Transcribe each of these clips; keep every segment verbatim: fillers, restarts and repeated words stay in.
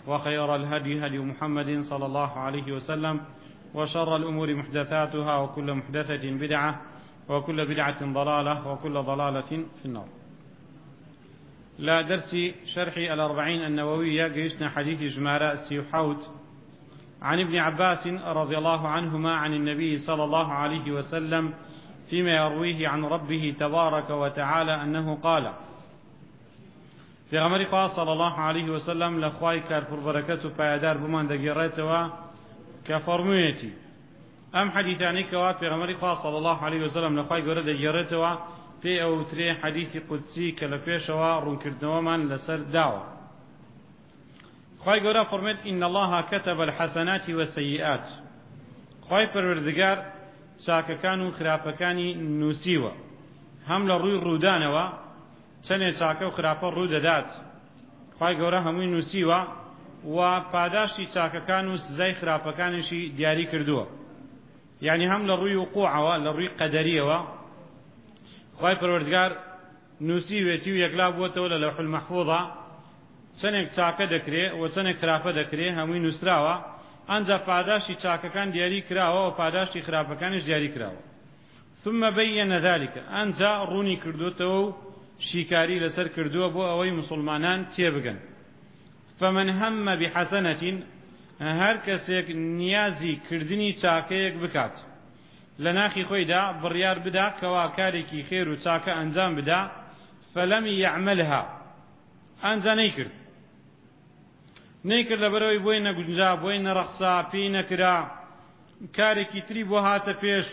وخير الهدي هدي محمد صلى الله عليه وسلم وشر الأمور محدثاتها وكل محدثة بدعة وكل بدعة ضلالة وكل ضلالة في النار. لا درس شرح الأربعين النووية قيشنا حديث جماراء السيوحوت عن ابن عباس رضي الله عنهما عن النبي صلى الله عليه وسلم فيما يرويه عن ربه تبارك وتعالى أنه قال: في غمر صلى الله عليه وسلم لخواي كارفر بركته بايدار بمان دقيرته كفرميتي أم حديثاني كوا في غمر صلى الله عليه وسلم لخواي قرد دقيرته في أو تري حديث قدسي كلفيشوا رنكردوما لسر داوة. خواي قرد فرميت: إن الله كتب الحسنات والسيئات. خواي پروردگار چاکەکان و خراپەکانی نووسیوە، هەم لە ڕووی ڕوودانەوە چەندێ چاکە و خراپە ڕوو دەدات. خوای گەورە هەمووی نووسیوە و پاداشتی چاکەکان و سزای خراپەکانیشی دیاری کردووە، یعنی هەم لە ڕووی وقوعەوە لە ڕووی قەدەریەوە خوای پەروەردگار نووسیوێتی و یەکلا بووەتەوە لە لەوح المەحفوظە چەندێک چاکە دەکرێ و چەندێک خراپە دەکرێ هەمووی نووسراوە، ئەنجا پاداشتی چاکەکان دیاری کراوە و پاداشتی خراپەکانیش دیاری کراوە. ثم بين ذلك، ئەنجا ڕوونی کردوتەوە و شیکاری لەسەر کردووە بۆ ئەوەی مسلمانان تێبگەن. فمن هم بحسنة، هەر کەسێک نیازی کردنی چاکەیەک بکات لە ناخی خۆیدا بڕیار بدا کەوا کارێکی خێر و چاکە ئەنجام بدا، فلم يعملها، ئەنجا نەیکرد نەیکرد لەبەرەوەی بۆی نەگونجا، بۆی نەڕەخسا، پێی نەکرا، کارێکی تری بۆ هاتە پێش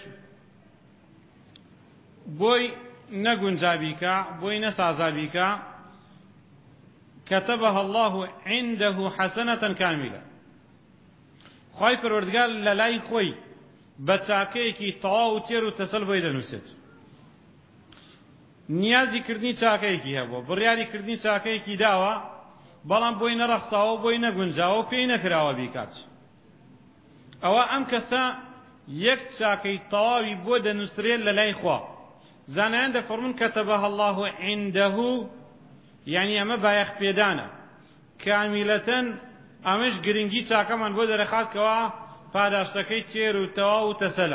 بۆی نەگونجابیکە، بۆی نەسازابیکە، كتبها الله عنده حسنة كاملة. خوای پەروەردگار لە لای خۆی بە چاکەیەکی تەواو و تێر و تەسەل بۆی دەنووسێت. نیازی کردنی چاکەیەکی هەبووە، بڕیاری کردنی چاکەیەکی داوە، بەڵام بۆی نەڕەخساوە، بۆی نەگونجاوە، پێی نەکراوە بیکات. ئەوە ئەم کەسە یەک چاکەی تەواوی بۆ دەنووسرێت لە لای خوا. زانایان دەفەرمون كتبها الله عنده، یعنی ئەمە بایەخ پێدانە کامیلەتەن، ئەمەش گرنگی چاکەمان بۆ دەرەخاتکەوە پاداشتەکەی تێر و تەواو و تەسەلە.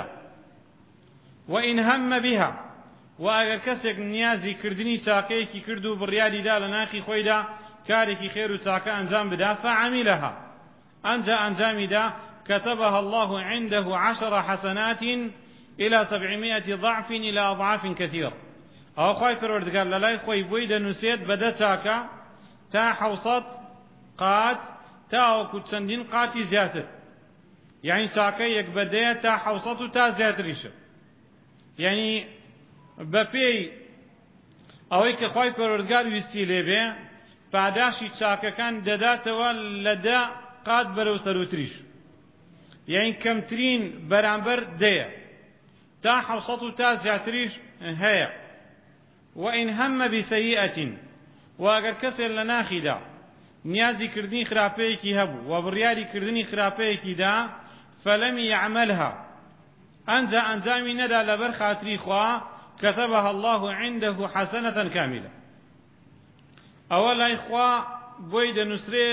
وئین هەمە بها، و ئەگەر کەسێک نیازی کردنی چاکەیەکی کرد و بڕیاریدا لە ناخی خۆیدا کارێکی خێر و چاکە ئەنجام بدا، فعملها، ئەنجا ئەنجامیدا، كتبها الله عنده عشر حسنات إلى سبعمائة ضعف إلى أضعاف كثير. أو خوای پەروەردگار لە لای خۆی بۆی دەنووسێت بەدە چاکە تا حوسەت قات، تاوەکو چەندین قاتی زیاتر، یعنی چاکە یەک بەدەیە تا حوسەت و تا زیاتریشە. یعنی بەپێی ئەوەی کە خوای پەروەردگار ویستی لێبێ پاداشی چاکەکان دەداتەوە لە دە قات بەرەو سەروتریش، یعنی کەمترین بەرامبەر دەیە، تا حوسەت و تا زیاتریش هەیە. وئین هەمە بسەیئەة، و ئەگەر کەسێک لە ناخیدا نیازی کردنی خراپەیەکی هەبوو و بڕیاری کردنی خراپەیەکی دا، فلم يعملها، ئەنجا ئەنجامی نەدا لەبەر خاتری خوا، كتبها الله عنده حسنة كاملة. ئەوە لای خوا بۆی دەنووسرێ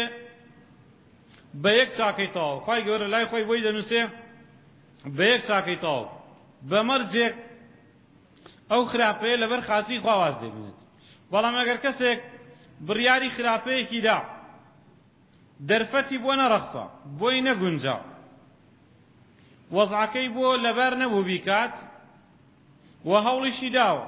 بە یەک چاکەی تەواو. خوای گەورە لای خۆی بۆی دەنووسێ بە یەک چاکەی تەواو، بەمەرجێک ئەو خراپەیە لەبەر خاتری خوا واز دەبێت. بەڵام ئەگەر کەسێک بڕیاری خراپەیەکی دا، دەرفەتی بۆ نەڕەخسا، بۆی نەگونجا، وەزعەکەی بۆ لەبەر نەبوو بیکات و هەوڵیشی داوە،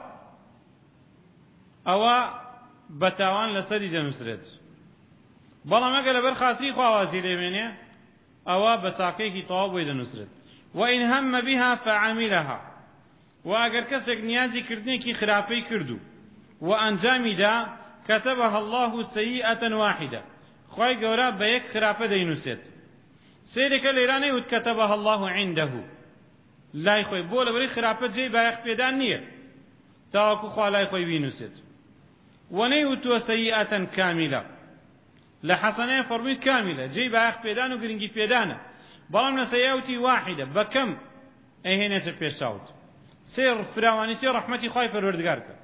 ئەوە بەتاوان لەسەری دەنووسرێت. بەڵام ئەگەر لەبەر خاتری خوا وازی لێبێنێ، ئەوە بە چاکەیەکی تەواو بۆی دەنووسرێت. وئین هەمە بها فعملها، و ئەگەر کەسێک نیازی کردنێکی خراپەی کردو و ئەنجامیدا، كتبها الله سيئة واحدة، خوای گەورە بە یەک خراپە دەینووسێت. سێرێکە لێرە نەیوت كتبها الله عنده لای خۆی، بۆ لەبەری خراپە جێی بایەخ پێدان نییە تاوەکو خوا لای خۆی بینووسێت. و نەیوتوە سەیئەة کاملە، لە حەسەنەیە فەرمووی کاملە، جێی بایەخ پێدان و گرنگی پێدانە، بەڵام لە سەیئەتی واحدە بەکەم ئەیهێنێتە پێشاوت. سێر فراوانیتی ڕەحمەتی خوای پەروەردگار کە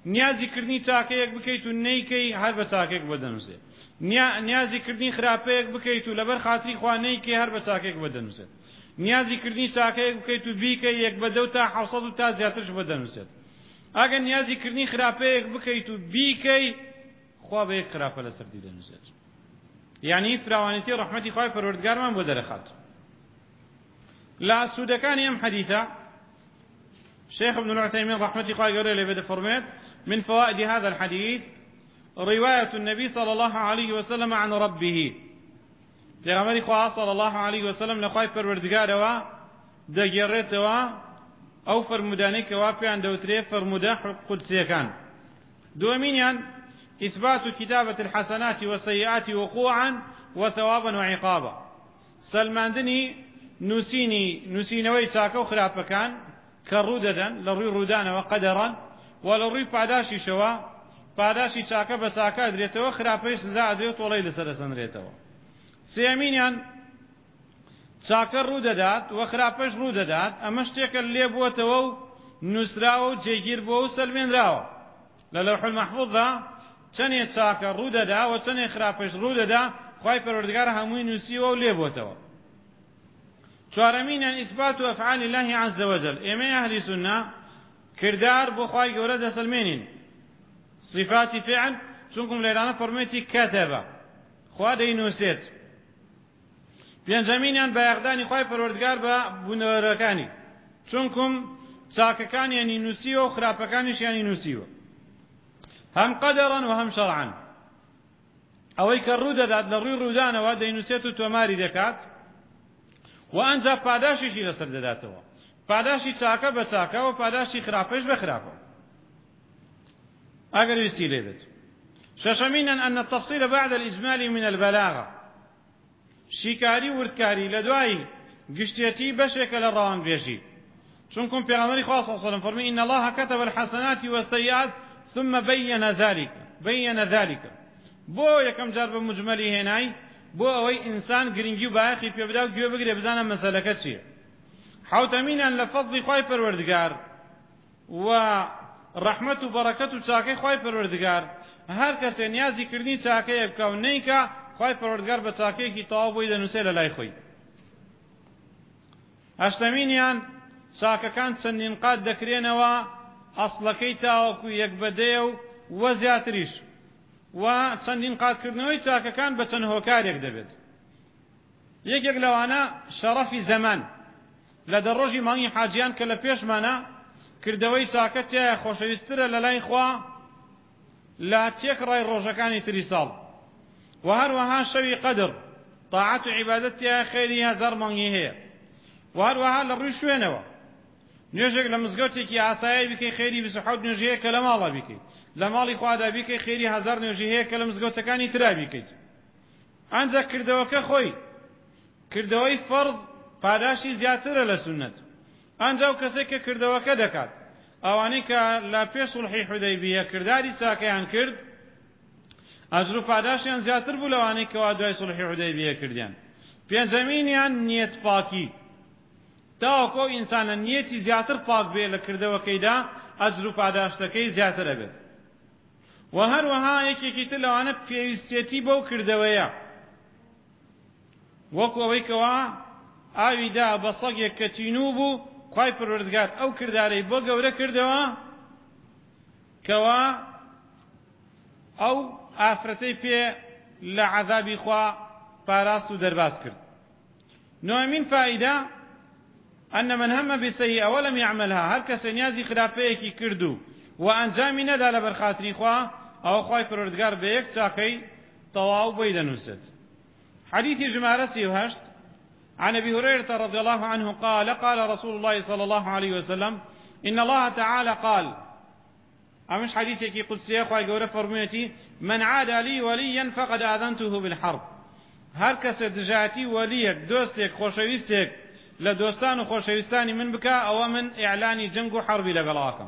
نیازی کردنی چاکەیەک بکەیت و نەیکەی هەر بە چاکێک بەدەنووسێت نیازی کردنی خراپەیەک بکەیت و لەبەر خاتری خوا نەیکەی هەر بە چاکێک بەدەنووسێت نیازی کردنی چاکەیەک بکەیت و بیکەی یەک بە دەو تا حەوسەد و تا زیاترش بەدەنووسێت ئەگەر نیازی کردنی خراپەیەک بکەیت و بیکەی خوا بە یەک خراپە لەسەردی دەنووسێت یعنی فراوانێتی ڕەحمەتی خوای پەروەردگارمان بۆ دەرەخات لە سوودەکانی ئەم حەدیثە شيخ ابن العثيمين رحمة الله عليه بدأ فرمات من فوائد هذا الحديث رواية النبي صلى الله عليه وسلم عن ربه لغمري خواه صلى الله عليه وسلم لخواي پروردگار و دگرت و او فرمودانك و پیان دوتري فرموده قدسي كان دومين إثبات كتابة الحسنات والسيئات وقوعا وثوابا وعقابا سلمان دني نسيني نسينوي تاكو خلافة كان كالروددا لروي رودانا وقدرا ولروي پاداشي شوا پاداشي چاکە بە چاکە درێتەوە خراپەی سزا ئەدرێت وڵی لەسەر دەسەنرێتەوە سێمینیان چاکە ڕوو دەدات و خراپەش ڕوو دەدات ئەمە شتێکە لێ بووەتەوە و نووسراوە و جێگیر بووە و سەلمێنراوە لە لەوح المەحفوظدا چەندێ چاکە ڕوو دەدا و چەندێ خراپەش ڕوو دەدا خوای پەروەردگار هەمووی نووسیوە و لێ بووەتەوە چوارەمینیان ئیثبات ئەفعال الله عز وجل ئێمە ئەهلی سونە کردار بۆ خوای گەورە دەسەلمێنین صفاتی فعل چونکم لێرانە فەرمێتی کەتەبە خوا دەینووسێت پێنجەمینیان بەیەغدانی خوای پەروەردگار بە بوونەوەرەکانی چونکم چاکەکانیانی نووسیوە و خراپەکانیشیانی نووسیوە هەم قەدەڕەن و هەم شەرعەن ئەوەی کە ڕوو دەدات لە ڕووی ڕوودانەوە دەینووسێت و تۆماری دەکات و ئەنجا پاداشیشی لەسەر دەداتەوە پاداشی چاکە بە چاکە و پاداشی خراپەش بە خراپە ئەگەر ویستی لێ بێت شەشەمیناً أن التفصيل بعد الإجمال من البلاغة شیکاری وردکاری لە دوای گشتێتی بەشێکە لە ڕەوانبێژی چونکم پێغەمبەری خوا صلی الله علیه وسلم فەرمی إن الله كتب الحسنات والسيئات ثم بين ذلك بين ذلك بۆ یەکەم جار بە مجمەلی هێنای بۆ ئەوەی ئینسان گرنگی و بایەخی پێ بدا و گوێ بگرێ بزانە مەسەلەکە چییە حوتەمینان لە فەزلی خوای پەروەردگار و ڕەحمەت و بەڕەکەت و چاکەی خوای پەروەردگار هەر کەسێ نیازی کردنی چاکەیە بکە و نەیکە خوای پەروەردگار بە چاکەیەکی تەواو بۆی دەنووسێ لە لای خۆی هەشتەمینیان چاکەکان چەندین قات دەکرێنەوە ئەسڵەکەی تاوەکو یەک بەدەیە و وە زیاتریش و چەندین قاتکردنەوەی چاکەکان بە چەند هۆکارێک دەبێت یەکێک لەوانە شەڕەفی زەمان لە دەڕۆژی مانگی حاجیان کە لە پێشمانە کردەوەی چاکە تایە خۆشەویستترە لە لای خوا لە تێکڕای ڕۆژەکانی تری ساڵ و هەروەها شەوی قەدر تاعەت و عیبادەت تایە خێری هەزار مانگی هەیە و هەروەها لە ڕووی شوێنەوە نوێژێک لە مزگەوتێکی ئاسایی بکەی خێری بیست و حەوت نوێژی هەیە کە لە ماڵە بیکەیت لە ماڵی خوادا بیکەی خێری هەزار نوێژی هەیە کە لە مزگەوتەکانی ترا بیکەیت ئەنجا کردەوەکە خۆی کردەوەی فەرز پاداشی زیاترە لە سونەت ئەنجا و کەسێک کە کردەوەکە دەکات ئەوانەی کە لە پێش سوڵحی حودەیبیە کردداری چاکەیان کرد ئەجر و پاداشیان زیاتر بوو لەوانەی کەوا دوای سوڵحی حودەیبیە کردیان پێنجەمینیان نیەت پاکی تاوەکو ئینسانە نیەتی زیاتر پاک بێ لە کردەوەکەیدا ئەجر و پاداشتەکەی زیاترە بێت و هەروەها یەکێکی تر لەوانە پێویستێتی بەو کردەوەیە وەکو ئەوەی کەوا ئاویدا بە سەگێک کە تینوو بوو خوای پەروەردگار ئەو کردارەی بۆ گەورە کردەوە کەوا ئەو ئافرەتەی پێ لە عەذابی خوا پاراست و دەرباز کرد نۆمین فائیدە أن من هم بسيئة ولم يعملها هر کس نیازی خراپەیەکی کردو و ئەنجامی نەدا لە بەرخاتری خوا ئەو خوای پەروەردگار بە یەک چاکەی تەواو بۆی دەنووسێت حديث جمارة سيوهشت عن أبي هريرة رضي الله عنه قال قال رسول الله صلى الله عليه وسلم إن الله تعالى قال أمش حديثك قدسي أخوة قولة فرميتي من عاد لي وليا فقد آذنته بالحرب هر کس دجاتي وليك دوستك خوشويستك لدوستان وخوشويستاني من بكا أو من إعلاني جنگ حربي لقلاكم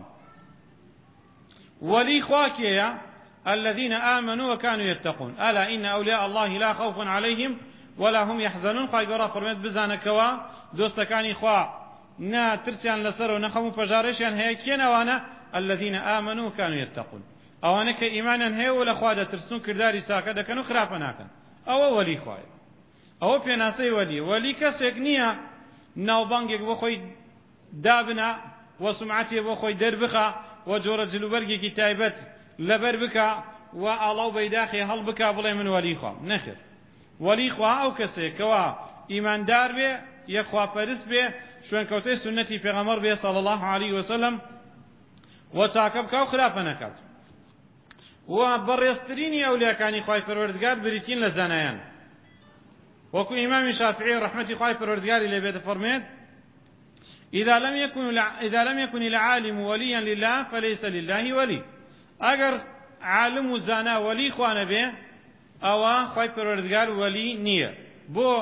ولي خواكيا الذين آمنوا وكانوا يتقون ألا إن أولياء الله لا خوف عليهم ولا هم يحزنون خواهي قرأ فرميت بزانكوا دوستكاني خوا نا ترسيان لسر ونخمو فجارشيان هيا كينا وانا الذين آمنوا كانوا يتقون ئەوانە کە ئیمانیان هەیە و لە خوا دەترسن کردداری چاکە دەکەن و خراپە ناکەن ئەوە وەلی خوایە ئەوە پێناسەی وەلی وەلی کەسێک نییە ناوبانگێک بۆ خۆی دابنا و سمعەتێ بۆ خۆی دەربخە و جۆرە جلوبەرگێکی تایبەت لەبەر بکە و ئاڵاو بەیداخی هەڵ بکە بڵێ من وەلی خوام نەخێر وەلی خوا ئەو کەسێک کەوا ئیماندار بێ یەکخواپەرست بێ شوێنکەوتەی سنەتی پێغەمبەر بێ صلی الله علیه وسلم و چاکە بکە و خراپە نەکات و بەڕێزترینی ئەولیاکانی خوای پەروەردگار بریتین لە زانایان وەکو ئیمامی شافعی ڕەحمەتی خوای پەروەردگاری لێ بێت فەرمێت إذا لم يكن إذا لم يكن العالم وليا لله فليس لله ولي أجر عالم زانا ولي خوانه به أو خوي پروردگار ولي نية بو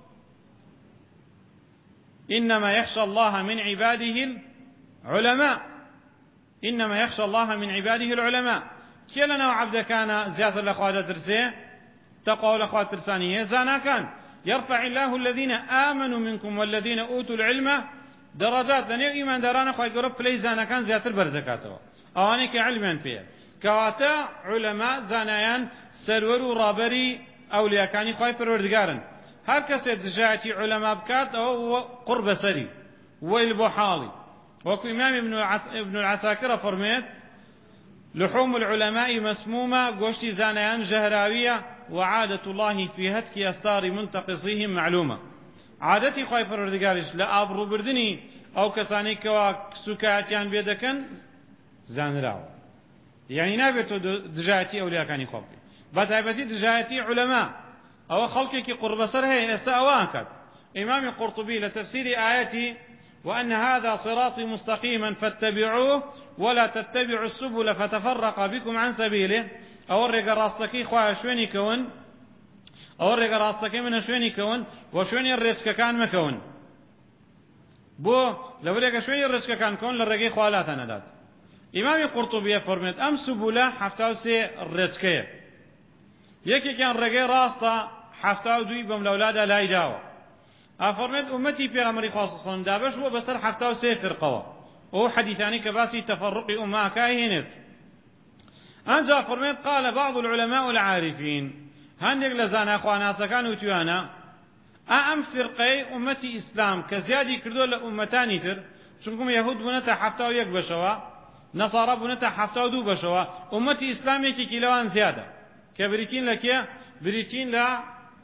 إنما يخشى الله من عباده العلماء إنما يخشى الله من عباده العلماء كلنا عبد كان زيادة لأخوات ترسيه تقوى لأخوات ترسانيه زانا كان يرفع الله الذين آمنوا منكم والذين أوتوا العلم درجات لنيو إيمان دارانا خواهي قرب بلي زانا كان زيادة برزكاته أواني كعلمان فيه كواتا علماء زانایان سرور و رابری ئەولیاکانی خوای پەروەردگارن هەر کەسێک دژایەتی علەما بکات ئەوە قوربە سەری وەیل بۆ حاڵی وەکو ئیمام ابن العساکرە فەرمێت لحوم العلماء مسمومة گۆشتی زانایان ژەهراویە وعادة الله في هتك أستار منتقصيهم معلومة عادەتی خوای پەروەردگاریش لە ئابڕووبردنی ئەو کەسانەی کەوا سوکایەتیان بێ دەکەن زانراوە يعني نابێتەوە دژایەتی ئەولیاکانی خۆ بکەیت بەتایبەتی دژایەتی علەما ئەوە خەڵکێکی قوربەسەر هەیە ئێستا ئەوان کات ئیمامی قورطوبی لە تەفسیری ئاەتی وأن هذا صراطي مستقيما فاتبعوه ولا تتبعوا السبل فتفرق بكم عن سبيله أو الرجال راستكي خواه شويني كون أو الرجال راستكي من شويني كون وشويني الرزق كان مكون بو لو رجع شويني الرزق كان كون للرجال خوالات ندات إمام قرطبي فرمت أم سبلا حفتاو سي الرزقية يكي كان رجال راستا حفتاو دوي بملولادا لا يداو أفرمت أمتي في غمري خاصة دابش هو بسر حفتاو سي فرقوا أو حديثاني كباسي تفرق أمها كاهنت أنجا فرمت قال بعض العلماء العارفين هندق لزانا أخوانا سكانوا تيوانا أم فرقي أمتي إسلام كزيادي كردو لأمتاني تر شنكم يهود بنتا حفتاو يك بشوا نصارى بنتا حفتاو دو بشوا أمتي إسلامي كيلوان زيادة كبريتين لكي بريتين لا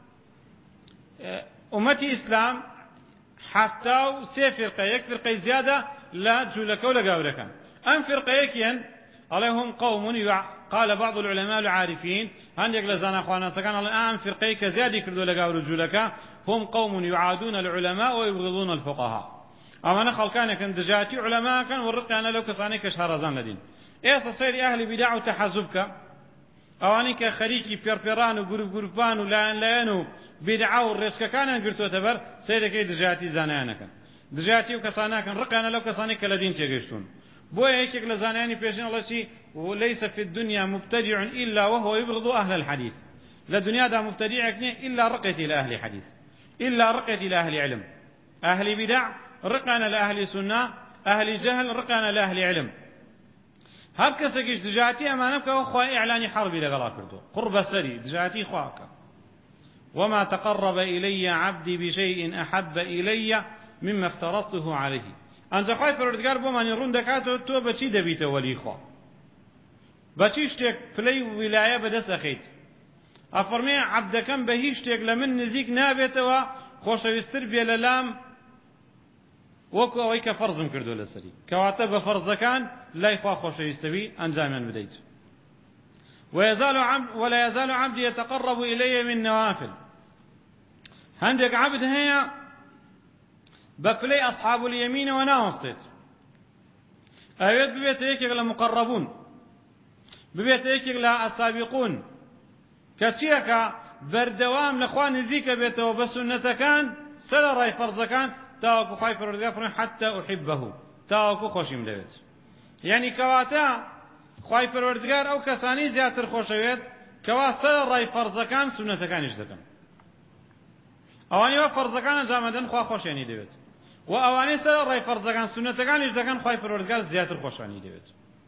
أمتي إسلام حفتاو سي فرقة يك فرقة زيادة لا جولكا ولا قاولكا أم فرقة يكين عليهم قوم يع... قال بعض العلماء العارفين هندق لزانا أخوانا سكان الآن فرقة كزيادة كردو لقاول جولكا هم قوم يعادون العلماء ويبغضون الفقهاء أما نخل كان كان دجاتي علماء كان ورقي أنا لو كساني كشهرزان لدين إيه صير أهل بدع وتحزبك أواني كخريكي بيربيران وجروب جروبان ولا لانو بدعة والرزق كان قلتوا تبر سيدك دجاتي زانانا كان دجاتي وكسانا كان رقي أنا لو كساني كلدين تيجيشتون بوي هيك لزاناني بيشين الله شيء وليس في الدنيا مبتدع إلا وهو يبغض أهل الحديث للدنيا دا مبتدع إلا رقيت إلى أهل حديث إلا رقيت إلى أهل علم أهل بدع رقنا لأهل سنة أهل جهل رقنا لأهل علم هب كسكيش دجاتي أمانك وخوا إعلان حربي لغلا كردو قرب سري دجاتي خواك وما تقرب إلي عبدي بشيء أحب إلي مما افترضته عليه أنت خواهي پروردگار بو من رون دكاتو تو بچی دبیت ولی خوا بچی شتێک پلی ولاية بدس أخيت أفرمي عبدكم بهي شتێک لمن نزيك نابێتەوە خۆشەویستتر بێ لە لام وەکو ئەوەی کە فەرزم کردو لەسەری کەواتە بە فەرزەکان لای خوا خۆشەویستەوی ئەنجامیان بدەیت ويزال عبد ولا يزال عبدي يتقرب إلي من نوافل هندك عبد هيا بفلي أصحاب اليمين وناوستيت أيضا ببيت هيك لمقربون ببيت هيك للسابقون كتشيكا بردوام لأخوان نزيك بيته وبسنة كان سلا راي فرض كان تاوكو خايف الرجال حتى أحبه تاوكو خوشي مدويت يعني كواتا خايف الرجال أو كساني زياتر خوشويت كوا سلا راي فرض كان سنة كان يجدكم أواني وفرض كان جامدن خوا خوش يعني دويت و أواني سلا راي فرض كان سنة كان يجدكم خايف الرجال زياتر خوش يعني دويت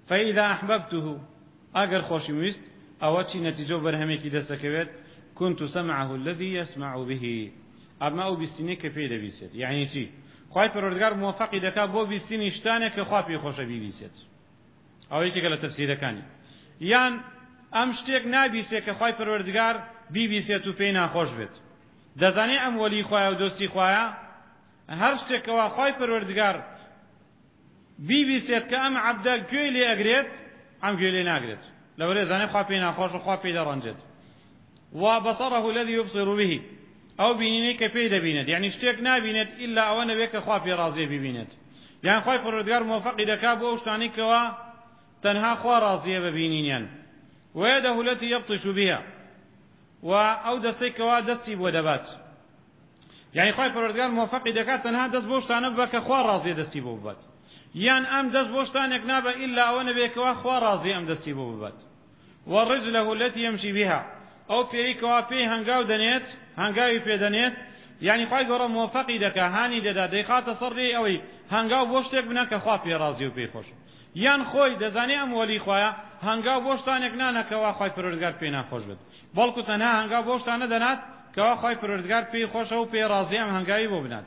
فإذا أحببته أجر خوشي ويست أو أتشي نتيجة برهميكي دستكويت كنت سمعه الذي يسمع به أما أو بستيني كفيد بيسيت يعني شي خواهي پروردگار موفقی دکا بو بیستینی شتانه که خواه پی خوشه بی بیسید او یکی گل تفسیر کانی یان ام شتێک نابیسێ کە خوای پەروەردگار بیبیسێت و پێی ناخۆش بێت دەزانێ ئەم وەلی خوایە و دۆستی خوایە هەر شتێکەوە خوای پەروەردگار بیبیسێت کە ئەم عەبدە گوێی لێ ئەگرێت ئەم گوێی لێ ناگرێت لەوەرێ زانێ خوا پێی ناخۆش و خوا پێی دەڕەنجێت وبصره الذي يبصر به او بینینەی کە پێی دەبینێت یعنی شتێک نابینێت ئیلا ئەوە نەبێت کە خوا پێی ڕازیە ببینێت یان خوای پەروەردگار موفقی دەکات بۆ ئەو شتانەی کەوا تەنها خوا ڕازیە ببینینیان ويده التي يبطش بها او دستي كوا دستي بو دبات يعني خوای پروردگار موفقی دکات تنها دست بوشتانه بک خوا راضی دستی بو بات یان ام دست بوشتانه نابه الا او نبي كوا خوا راضی ام دستی بو بات والرجله التي يمشي بها او پیری کوا پی هنگاو دنیت هنگاوی پی دنیت يعني خوای گور موفقی دکا هانی ددا دقات صری اوی هنگاو بوشتک بنک خوا پی راضی و پی خوش یان خۆی دەزانێ ئەم وەلی خوایە هەنگاو بۆ شتانێک نانەکەوا خوای پەروەردگار پێی ناخۆش بێت بەڵکو تەنها هەنگاو بۆ شتانە دەنات کەوا خوای پەروەردگار پێی خۆشە و پێی ڕازی ئەم هەنگاوی بۆ بنات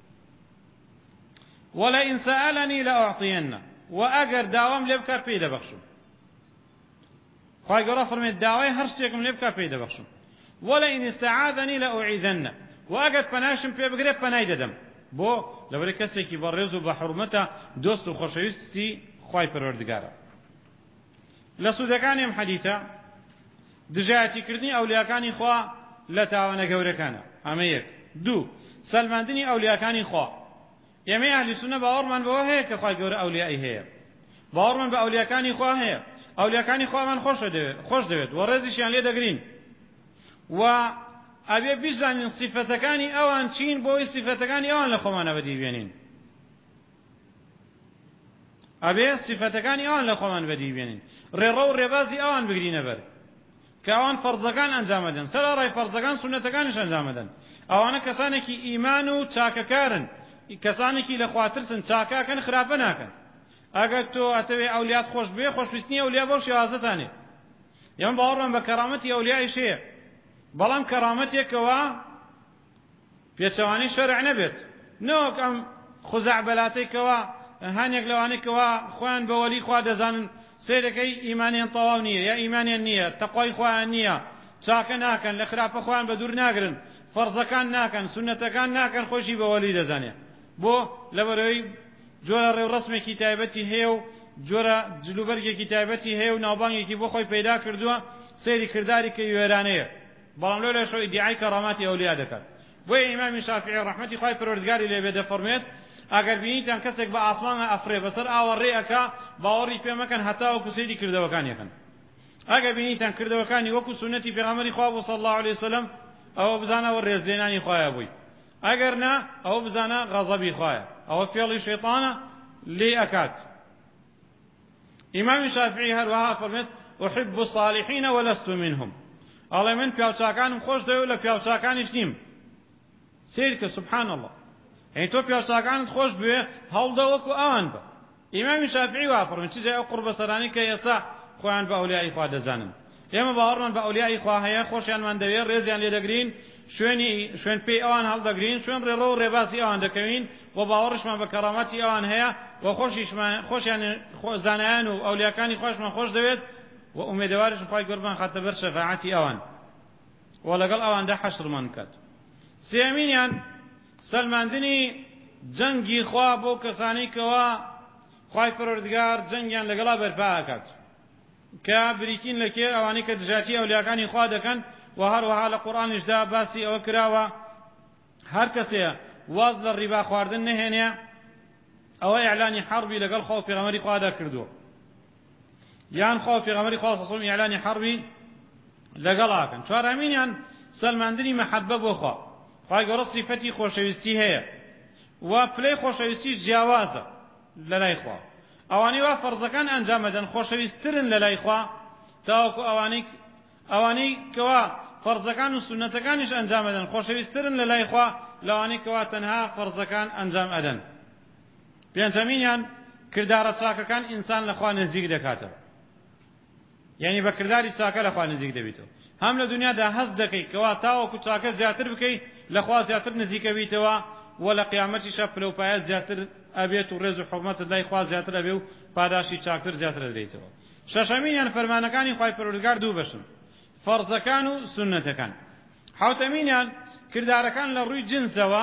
وەلئین سەئەلەنی لەئوعطیەنە و ئەگەر داوام لێ بکات پێی دەبەخشم خوای گەورە فەرمێت داوای هەر شتێکم لێ بکات پێی دەبەخشم وەلئین ئستەعاذەنی لەئوعیذەنە و ئەگەر پەناشم پێ بگرێت پەنای دەدەم بۆ لەبەرەوەی کەسێکی بەڕێز و بە حورمەتە دۆست و خۆشەویستی خوای پەروەردگارە لە سوودەکانی ئەم حەدیثە دژایەتیکردنی ئەولیاکانی خوا لە تاوانە گەورەکانە ئەمە یەک دوو سەلماندنی ئەولیاکانی خوا ئێمە ئەهلی سونە باوەڕمان بەوە هەیە کە خوای گەورە ئەولیایی هەیە باوەڕمان بە ئەولیاکانی خوا هەیە ئەولیاکانی خوامان خۆش دەوێت و ڕێزیشیان لێ دەگرین و ئەبێ بیزانین سیفەتەکانی ئەوان چین بۆی سیفەتەکانی ئەوان لە خۆمانە بەدیبێنین ئەبێ سیفەتەکانی ئەوان لە خۆمان بەدیبێنین ڕێڕە و ڕێبازی ئەوان بگرینە بەر کە ئەوان فەرزەکان ئەنجامەدەن سەرڕای فەرزەکان سونەتەکانیش ئەنجامەدەن ئەوانە کەسانێکی ئیمان و چاکەکارن کەسانێکی لە خواترسن چاکاکەن خراپە ناکەن ئەگەر تۆ ئەتەوێ ئەولیات خۆش بێ خۆشویستنی ئەولیا بۆ شێوازەتانێ ئێمە باوەڕمان بە کەرامەتی ئەولیایش هەیە بەڵام کەرامەتێکەوە پێچەوانەی شەرع نەبێت نۆک ئەم خوزەعبەلاتێکەوە هەنێک لەوانێکەوە خۆیان بە وەلی خوا دەزانن سیرەکەی ئیمانیان تەواو نییە یا ئیمانیان نییە تەقوای خۆیان نییە چاکە ناکەن لە خراپە خۆیان بە دوور ناگرن فەرزەکان ناکەن سونەتەکان ناکەن خۆشی بە وەلی دەزانێت بۆ لەبەرەوەی جۆرە ڕێوڕەسمێکی تایبەتی هەیە و جۆرە جلوبەرگێکی تایبەتی هەیە و ناوبانگێکی بۆ خۆی پەیدا کردووە سەیری کرداری کە وێرانەیە بەڵام لەو لەشەوە ئیدعای کەراماتی ئەولیا دەکات بۆیە ئیمامی شافعی ڕەحمەتی خوای پەروەردگاری لێبێ دەفەرمێت ئەگەر بینیتان کەسێک بە ئاسمانە ئەفرێ بەسەر ئاوەڕێ ئەکا باوەڕی پێ مەکەن هەتا وەکو سەیری کردەوەکانیەکەن ئەگەر بینیتان کردەوەکانی وەکو سونەتی پێغەمبەری خوا بوو صلی الله علیه وسلم ئەوە بزانەوە ڕێزلێنانی خوایە بووی ئەگەر نا ئەوە بزانە غەزەبی خوایە ئەوە فێڵی شەیطانە لێ ئەکات ئیمامی شافعی هەروەها فەرمێت أحب الصالحين ولست منهم ئەڵێ من پیاوچاکانم خۆش دەوێت لە پیاوچاکانیش نیم سیر کە سبحان الله يعني تو پیاوچاکانت خۆش بوێ هەڵدە وەکو ئەوان بە ئیمامی شافعی وا فەرمێت چیزێ ئەو قوربە سەرانی کە ئێستا خۆیان بە ئەولیای خوا دەزانن ئێمە باوەڕمان بە ئەولیای خوا هەیە خۆشیانمان دەوێت ڕێزیان لێ دەگرین شوێنی شوێن پێی ئەوان هەڵدەگرین شوێن ڕێڕە و ڕێباسی ئەوان دەکەوین و باوەڕشمان بە کەرامەتی ئەوان هەیە و خۆشیشمان خۆشیان زانایان و ئەولیاکانی خۆشمان خۆش دەوێت و ئومێدەوارش خوای گەورەمان خاتە بەر شەفاعەتی ئەوان و لەگەڵ ئەواندا حەشرمان بکات سێمینیان سەلماندنی جەنگی خوا بۆ کەسانی کەوا خوای پەروەردگار جەنگیان لەگەڵا بەرپا ئەکات کە بریتین لە کێر ئەوانەی کە دژاتی ئەولیاکانی خوا دەکەن و هەروەها لە قورئانیشدا باسی ئەوە کراوە هەر کەسێ واز لە ڕیبا خواردن نەهێنێ ئەوە ئیعلانی حەربی لەگەڵ خوا و پێغەمبەری خوادا کردووە یان خوا و پێغەمبەری خوا صلی الله علیه وسلم ئیعلانی حەربی لەگەڵاکەن چوارەمینیان سەلماندنی مەحەبە بۆ خوا خوای گەورە صفەتی خۆشەویستی هەیە و پلەی خۆشەویستی جیاوازە لەلای خوا ئەوانەی وا فەرزەکان ئەنجامەدەن خۆشەویستترن لەلای خوا تاوەکو ئەوانەی ئەوانەی کەوا فەرزەکان و سونەتەکانیش ئەنجامەدەن خۆشەویستترن لەلای خوا لەوانەی کەوا تەنها فەرزەکان ئەنجام ئەدەن پێنجەمینیان کردارە چاکەکان ئینسان لەخوا نزیک دەکاتەوە، یعنی بە کرداری چاکە لەخوا نزیک دەبیتەوە. هەم لە دنیادا هەست دەکەیت کەوا تاوەکو چاکە زیاتر بکەیت لەخوا زیاتر نزیکەبیتەوە، و لە قیامەتیشە پلەپایە زیاتر ئەبێت و ڕێز و حورمەتت لای خوا زیاتر ئەبێ و پاداشی چاکتر زیاتر دەدەیتەوە. شەشەمینیان فەرمانەکانی خوای پەروەردگار دوو بەشن، فەرزەکان و سونەتەکان. حوتەمینیان کردارەکان لە ڕووی جنسەوە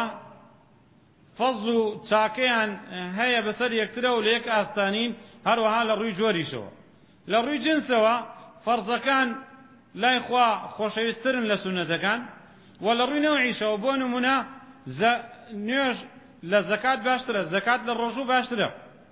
فەزڵ و چاکەیان هەیە بەسەر یەکترە و لە یەک ئاستانین، هەروەها لە ڕووی جۆریشەوە. لە ڕووی جنسەوە فەرزەکان لای خوا خۆشەویستترن لە سونەتەکان، و لە ڕووی نەوعیشەوە بۆ نمونە نوێژ لە زەکات باشترە، زەکات لە ڕۆژوو باشترە.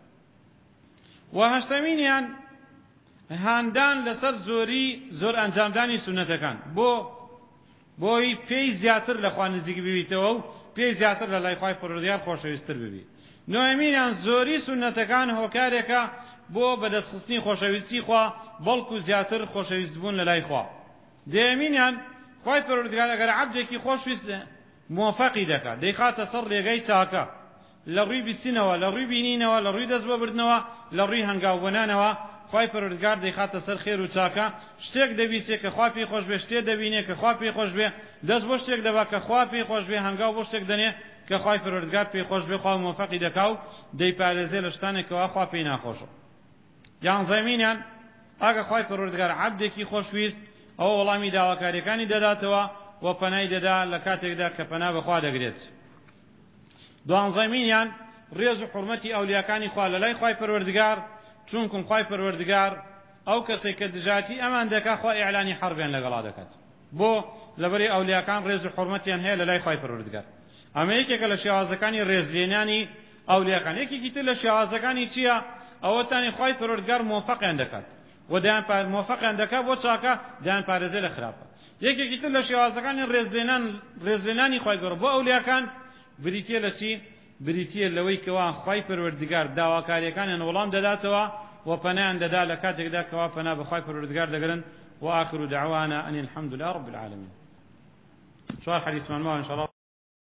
و هەشتەمینیان هاندان لەسەر زۆری زۆر ئەنجامدانی سونەتەکان بۆ بۆی پێی زیاتر لە خوا نزیک ببیتەوە و پێی زیاتر لە لای خوای پەروەردگار خۆشەویستتر ببی. نۆیەمینیان زۆری سونەتەکان هۆکارێکە بۆ بەدەستخستنی خۆشەویستی خوا، بەڵکو زیاتر خۆشەویست بوون لە لای خوا. دەیەمینیان خوای پەروەردگار ئەگەر عەبدێکی خۆشویست موفقی دەکات دەیخاتە سەر ڕێگەی چاکە، لە ڕووی بیستنەوە، لە ڕووی بینینەوە، لە ڕووی دەست بەبردنەوە، لە ڕووی هەنگاوبوونانەوە، خوای پەروەردگار دەیخاتە سەر خێر و چاکە. شتێک دەبیستێت کە خوا پێی خۆش بێ، شتێ دەبینێت کە خوا پێی خۆش بێ، دەست بۆ شتێک دەبا کە خوا پێی خۆش بێ، هەنگاو بۆ شتێک دەنێ کە خوای پەروەردگار پێی خۆش بێ، خوا موفقی دەکا و دەیپارێزێ لە شتانێکەوە خوا پێی ناخۆشە. یانزەمینیان ئاگە خوای پەروەردگار عەبدێکی خۆشویست ئەوە وەڵامی داواکاریەکانی دەداتەوە و پەنای دەدا لە کاتێکدا کە پەنا بەخوا دەگرێت. دوانزەمینیان ڕێز و حورمەتی ئەولیاکانی خوا لە لای خوای پەروەردگار، چونکم خوای پەروەردگار ئەو کەسێک کە دژاتی ئەمان دەکا خوا ئیعلانی حەربیان لەگەڵا دەکات، بۆ لەبەری ئەولیاکان ڕێز و حورمەتیان هەیە لە لای خوای پەروەردگار. ئەمە یەکێکە لە شێوازەکانی ڕێزلێنانی ئەولیاکان. یەکێکی تر لە شێوازەکانی چییە؟ ئەوەتانی خوای پەروەردگار موفقیان دەکات و دەیان موفقیان دەکات بۆ چاکە، دەیان پارێزێ لە خراپە. یەکێکی تر لە شێوازەکانی ڕێزلێنان ڕێزلێنانی خوای گەورە بۆ ئەولیاکان بریتیە لە چی؟ بریتیە لەوەی کەوا خوای پەروەردگار داواکاریەکانیان وەڵام دەداتەوە و پەنایان دەدا لە کاتێکدا کەوا پەنا بە خوای پەروەردگار دەگرن. وآخر دعوانا أن الحمد لله رب العالمين. شوار حديث من ما إن شاء الله.